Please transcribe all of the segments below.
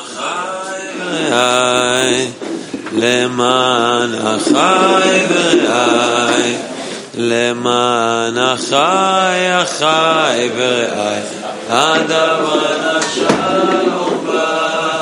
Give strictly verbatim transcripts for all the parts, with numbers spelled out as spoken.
למען אחי ורעי, למען אחי אחי ורעי, הדבר השלום בא,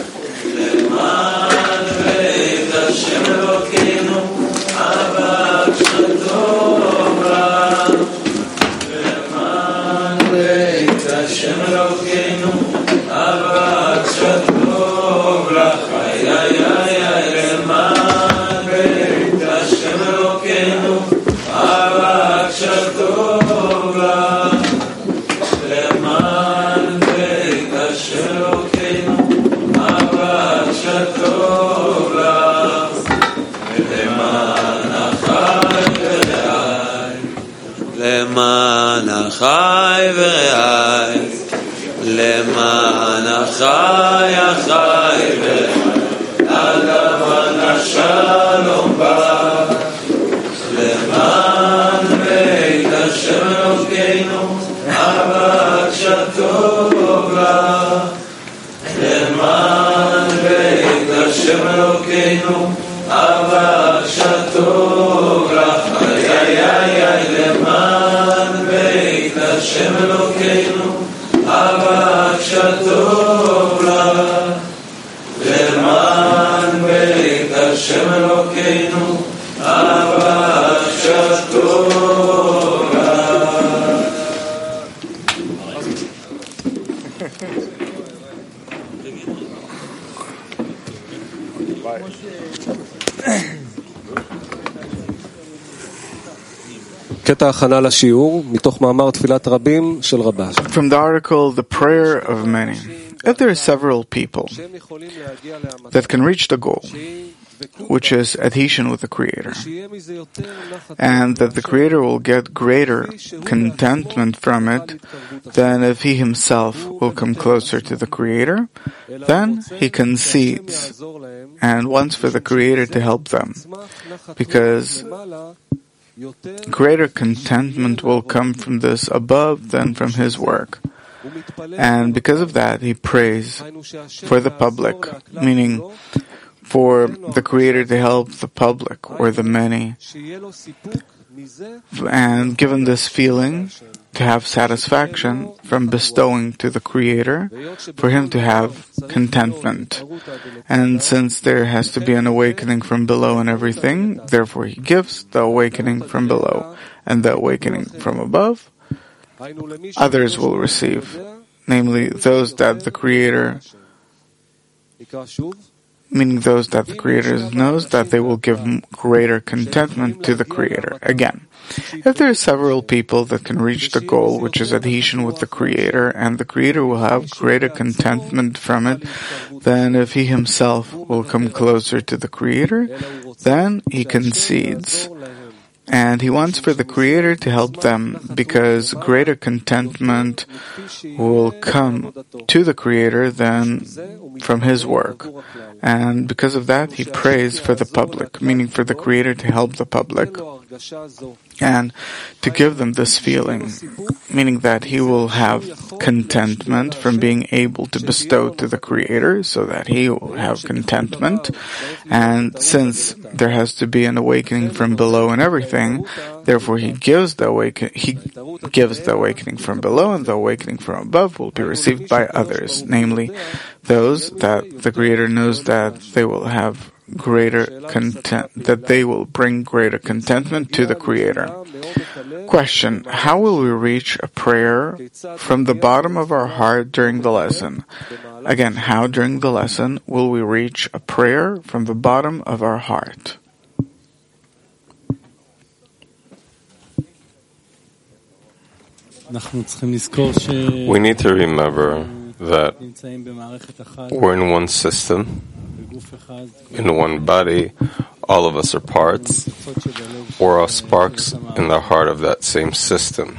למען בית השם אלוקינו, אבק שטוב רע, למען בית השם אלוקינו, אבק שטוב רע, חיי חיי למען בית השם אלוקינו, אבק שטוב רע, למען בית השם אלוקינו, אבק שטוב רע, למען אחי ורעי, למען אחי ורעי, למען אחי אחי ורעי, הדבר השלום בא, למען בית השם אלוקינו, אבק שטוב רע, למען בית השם אלוקינו, אבק שטוב רע, חיי חיי למען בית השם אלוקינו, אבק שטוב רע, למען בית השם אלוקינו, אבק שטוב רע. קטע הכנה לשיעור מתוך מאמר תפילת רבים של רב"ש. From the article The Prayer of Many. If there are several people that can reach the goal, which is adhesion with the Creator, and that the Creator will get greater contentment from it than if he himself will come closer to the Creator, then he concedes and wants for the Creator to help them, because greater contentment will come from this above than from his work. And because of that, he prays for the public, meaning for the Creator to help the public or the many, and given this feeling to have satisfaction from bestowing to the Creator, for him to have contentment. And since there has to be an awakening from below and everything, therefore he gives the awakening from below, and the awakening from above others will receive, namely those that the Creator, meaning those that the Creator knows that they will give greater contentment to the Creator. Again, if there are several people that can reach the goal, which is adhesion with the Creator, and the Creator will have greater contentment from it than if he himself will come closer to the Creator, then he concedes. And he wants for the Creator to help them, because greater contentment will come to the Creator than from his work. And because of that, he prays for the public, meaning for the Creator to help the public and to give them this feeling, meaning that he will have contentment from being able to bestow to the Creator, so that he will have contentment. And since there has to be an awakening from below and everything, therefore he gives the awaken he gives the awakening from below, and the awakening from above will be received by others, namely those that the Creator knows that they will have greater content, that they will bring greater contentment to the Creator. Question: how will we reach a prayer from the bottom of our heart during the lesson? Again, how during the lesson will we reach a prayer from the bottom of our heart? We need to remember that we're in one system, in one body. All of us are parts. We're all sparks in the heart of that same system.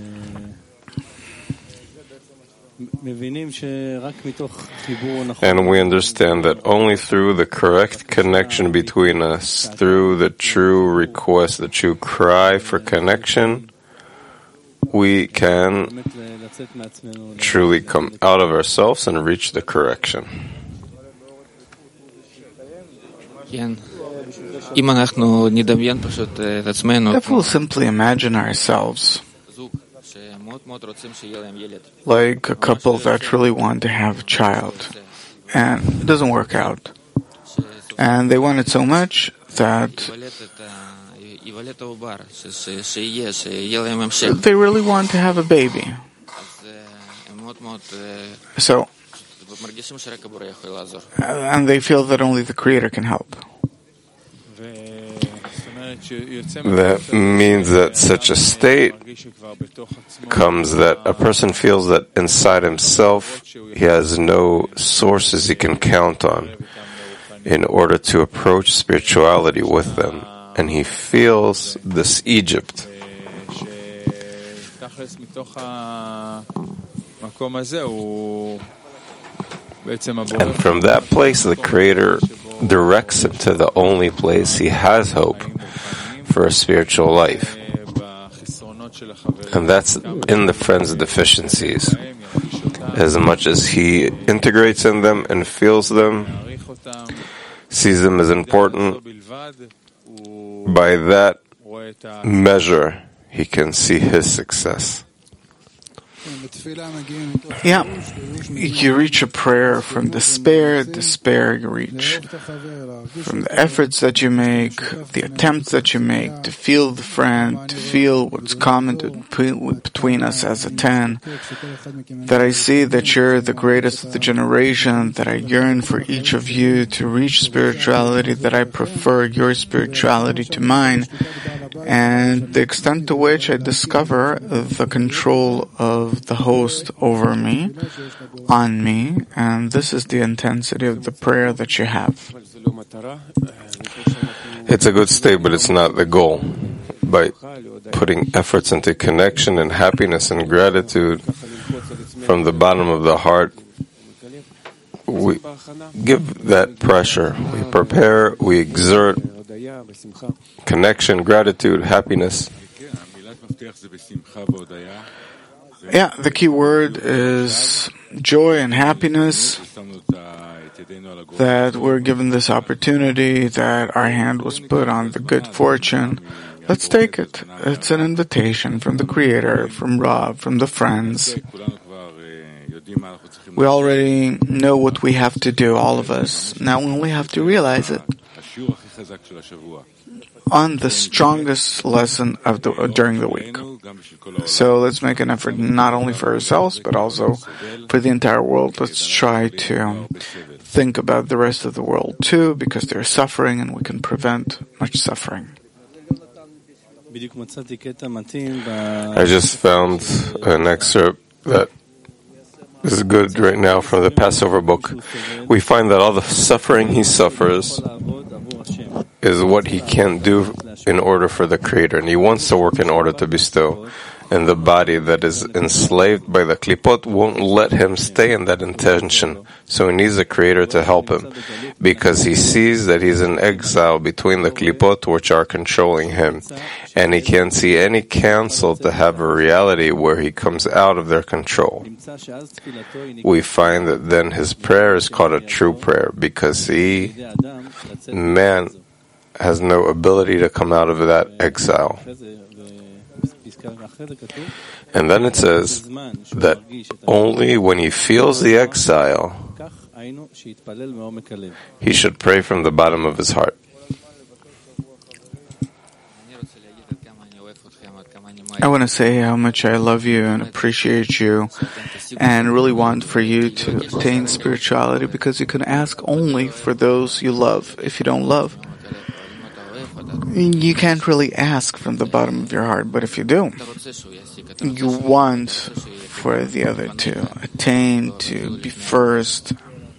And we understand that only through the correct connection between us, through the true request, the true cry for connection, we can truly come out of ourselves and reach the correction. If we'll simply imagine ourselves like a couple that really want to have a child, and it doesn't work out, and they want it so much that they really want to have a baby. So, and they feel that only the Creator can help. That means that such a state comes that a person feels that inside himself he has no sources he can count on in order to approach spirituality with them, and he feels this Egypt. And from that place, the Creator directs him to the only place he has hope for a spiritual life. And that's in the friend's deficiencies. As much as he integrates in them and feels them, sees them as important, by that measure, he can see his success. Yeah, you reach a prayer from despair, despair you reach. From the efforts that you make, the attempts that you make to feel the friend, to feel what's common between us as a ten, that I see that you're the greatest of the generation, that I yearn for each of you to reach spirituality, that I prefer your spirituality to mine, and the extent to which I discover the control of the host over me, on me, and this is the intensity of the prayer that you have. It's a good state, but it's not the goal. By putting efforts into connection and happiness and gratitude from the bottom of the heart, we give that pressure. We prepare, we exert connection, gratitude, happiness. Yeah, the key word is joy and happiness, that we're given this opportunity, that our hand was put on the good fortune. Let's take it. It's an invitation from the Creator, from Rav, from the friends. We already know what we have to do, all of us. Now we only have to realize it. On the strongest lesson of the uh, during the week. So let's make an effort not only for ourselves, but also for the entire world. Let's try to think about the rest of the world too, because they're suffering and we can prevent much suffering. I just found an excerpt that is good right now from the Passover book. We find that all the suffering he suffers is what he can't do in order for the Creator, and he wants to work in order to bestow. And the body that is enslaved by the klipot won't let him stay in that intention. So he needs a Creator to help him, because he sees that he's in exile between the klipot which are controlling him, and he can't see any counsel to have a reality where he comes out of their control. We find that then his prayer is called a true prayer, because he, man, has no ability to come out of that exile. And then it says that only when he feels the exile, he should pray from the bottom of his heart. I want to say how much I love you and appreciate you, and really want for you to attain spirituality, because you can ask only for those you love. If you don't love, you can't really ask from the bottom of your heart, but if you do, you want for the other to attain, to be first.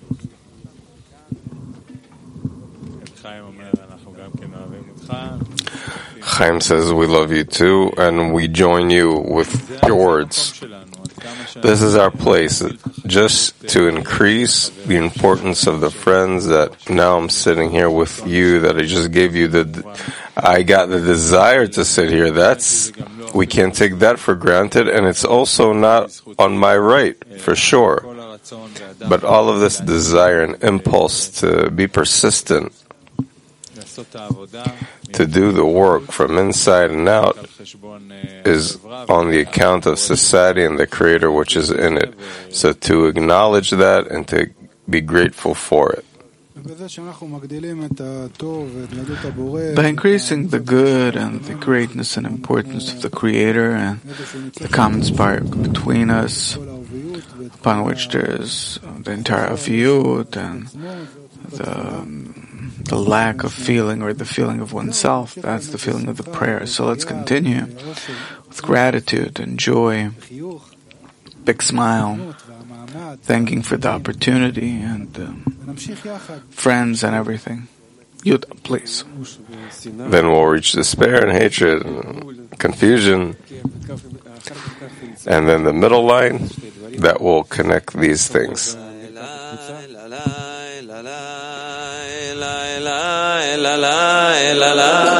Chaim says, we love you too, and we join you with your words. This is our place, just to increase the importance of the friends that now I'm sitting here with you, that I just gave you the, I got the desire to sit here. That's, we can't take that for granted, and it's also not on my right, for sure. But all of this desire and impulse to be persistent To do the work from inside and out is on the account of society and the Creator which is in it. So to acknowledge that and to be grateful for it. By increasing the good and the greatness and importance of the Creator and the common spark between us, upon which there is the entire aviyut and the, the lack of feeling or the feeling of oneself, that's the feeling of the prayer. So let's continue with gratitude and joy, big smile, thanking for the opportunity and um, friends and everything. Yuda, please. Then we'll reach despair and hatred and confusion. And then the middle line, that will connect these things. La la la la la